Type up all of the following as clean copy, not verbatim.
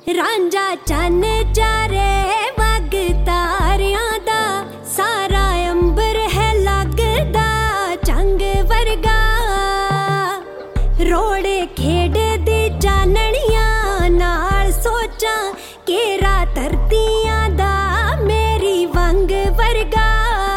रांझा चन चारे वग तारियां दा सारा अंबर है लगदा चंग वर्गा। रोड़े खेड दी चाननियां नाल सोचां केरा धरतियां दा मेरी वंग वर्गा।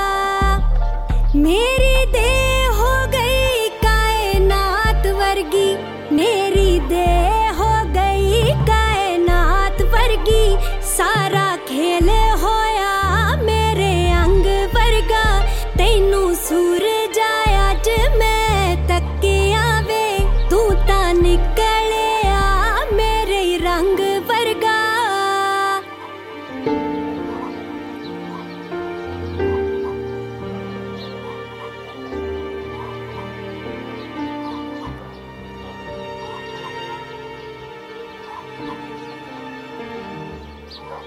मेरी देह हो गई कायनात वर्गी, मेरी देह हो गई कायनात वर्गी। सारा खेल होया मेरे अंग वर्गा। तैनू सूरज आया ज मैं तकिया वे, तू ता निकलिया मेरे रंग वर्गा।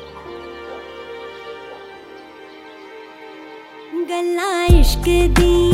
गल्लां इश्क दी